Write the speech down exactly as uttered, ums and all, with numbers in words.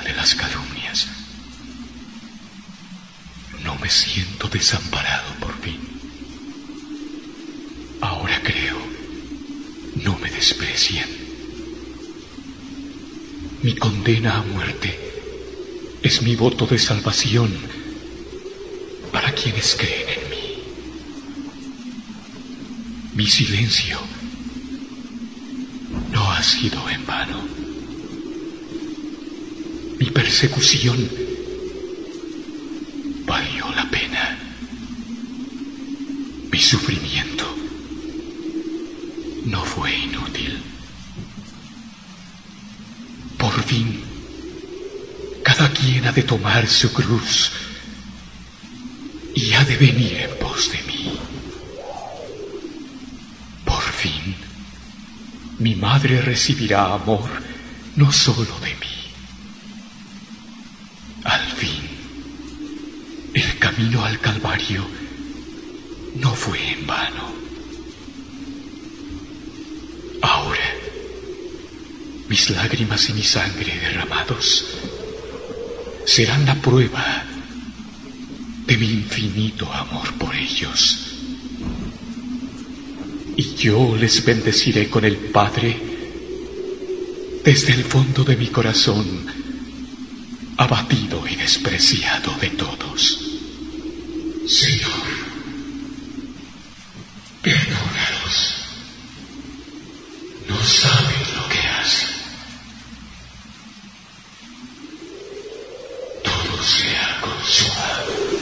de las calumnias. No me siento desamparado por fin. Ahora creo, no me desprecian. Mi condena a muerte es mi voto de salvación para quienes creen en mí. Mi silencio no ha sido en vano. Mi persecución valió la pena. Mi sufrimiento no fue inútil. Por fin, cada quien ha de tomar su cruz y ha de venir en pos de mí. Por fin, mi madre recibirá amor no solo de mí. Al fin, el camino al Calvario no fue en vano. Ahora, mis lágrimas y mi sangre derramados serán la prueba de mi infinito amor por ellos. Y yo les bendeciré con el Padre desde el fondo de mi corazón, abatido y despreciado de todos. Señor, perdónalos. No saben lo que hacen. Todo se ha consumado.